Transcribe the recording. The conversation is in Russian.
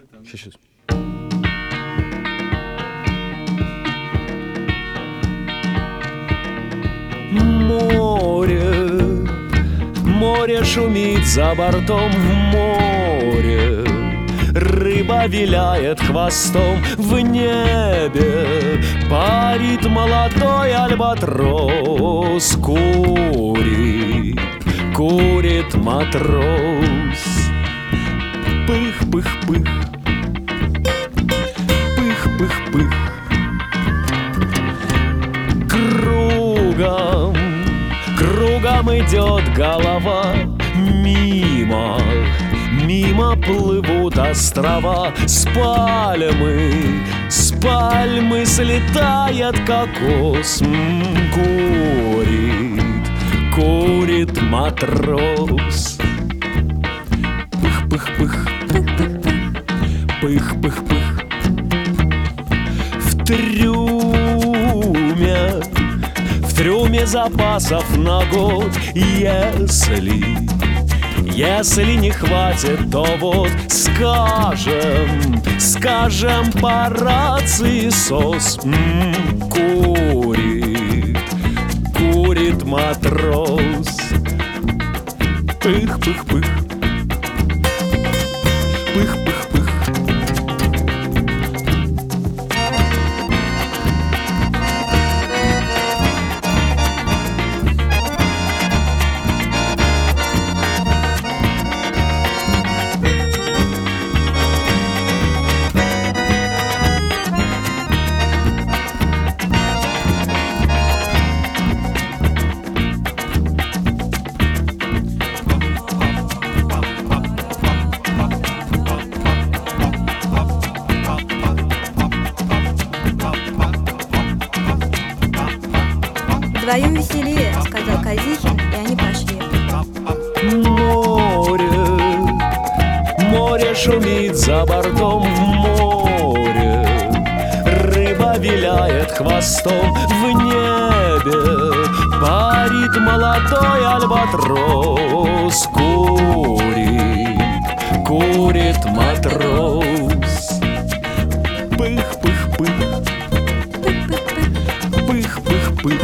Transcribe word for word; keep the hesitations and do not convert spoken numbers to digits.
Щас, щас. Море, море шумит за бортом в море. Рыба виляет хвостом в небе. Парит молодой альбатрос. Курит, курит матрос. Пых-пых-пых, пых-пых-пых. Кругом, кругом идет голова. Мимо, мимо плывут острова. С пальмы, с пальмы слетает кокос. М-м, курит, курит матрос. Пых-пых-пых, пых-пых-пых. В трюме, в трюме запасов на год. Если, если не хватит, то вот скажем, скажем по рации сос. М-м, курит, курит матрос. Пых-пых-пых, пых-пых-пых. Вдвоем веселее, сказал Казихин, и они пошли. Море, море шумит за бортом в море. Рыба виляет хвостом в небе. Парит молодой альбатрос. Курит, курит матрос. Пых-пых-пых, пых-пых-пых.